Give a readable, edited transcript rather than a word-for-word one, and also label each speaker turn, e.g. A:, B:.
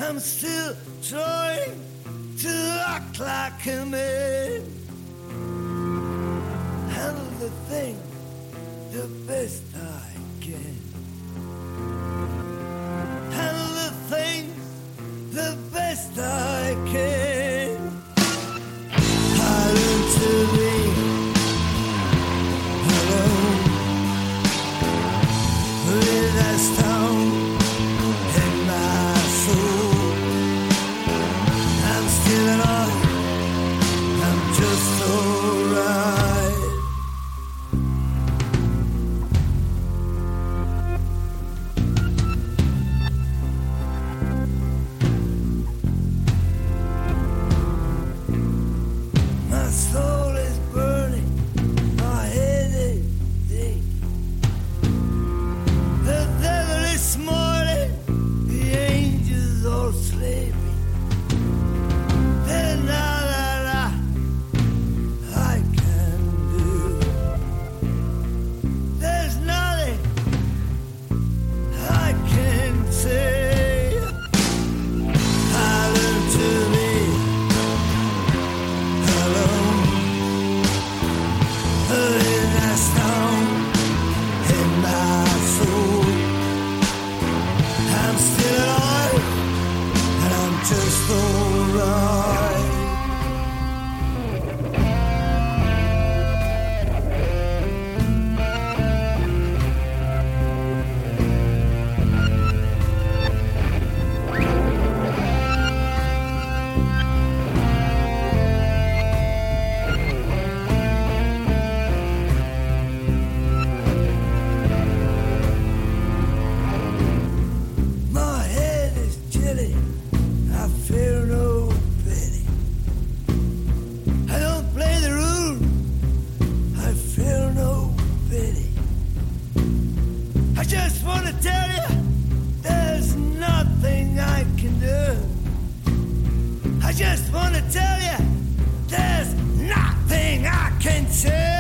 A: I'm still trying to act like a man. Handle the thing the best I can. Handle the things the best I can. I learn to be alone with that stone in my soul. I'm still alive, I'm just alright. My soul is burning, my head is aching. The devil is smiling, the angels are sleeping. There's nothing I can do. There's nothing I can say. I learned to be alone with a stone in my soul. I'm still alive and I'm just alright. My head is chilly, I feel no pity. I don't play the rule, I feel no pity. I just want to tell you, there's nothing I can do. I just want to tell you, there's nothing I can say.